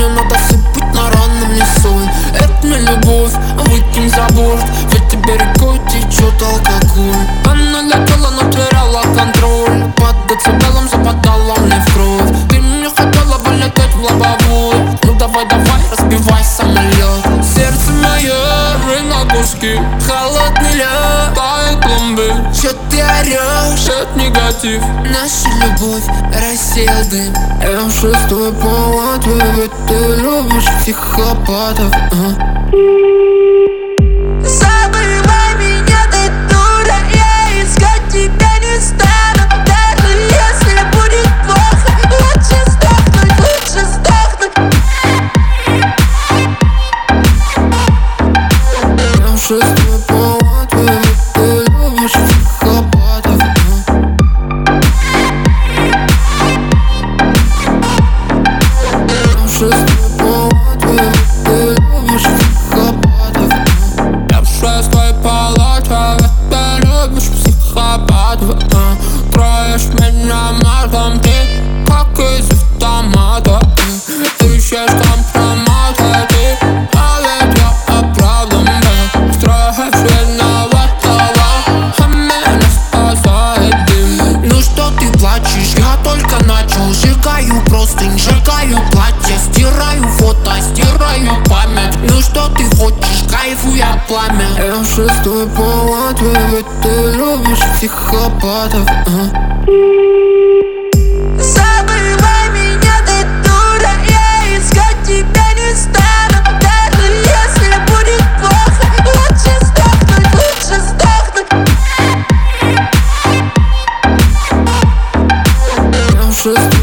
мне надо сыпать на раны мне соль. Это не любовь, выкинь за борт. Ведь тебе рекой течет алкоголь. Она летела, но теряла контроль. Под децибелом западала мне в кровь. Ты мне хотела вылететь в лобовую. Ну давай, давай, разбивай самолет. Сердце мое на куски. Холодный лед, тает пломбы. Чё ты орёшь? Это негатив. Наша любовь рассеял дым. Я в шестой палате, ведь ты любишь психопатов. Забывай меня, ты дура, я искать тебя не стану. Даже если будет плохо, лучше сдохнуть, лучше сдохнуть. Я в шестой палате, ведь ты любишь психопатов. Я в шестой палате, ведь ты любишь психопатов. Я в шестой палате, ведь ты любишь психопатов. Троишь меня матом, ты как из автомата. Ищешь компроматы, ты, а ведь я оправдан, да. Строишь виноватого, а меня спасает дым. Ну что ты плачешь, я только начал. Сжигаю простынь, сжигаю платье, стираю фото, стираю память. Ну что ты хочешь, кайфуя пламя. Я в шестой палате, ведь ты любишь психопатов. Забывай меня, ты дура, я искать тебя не стану. Даже если будет плохо, лучше сдохнуть, лучше сдохнуть. Я в шестой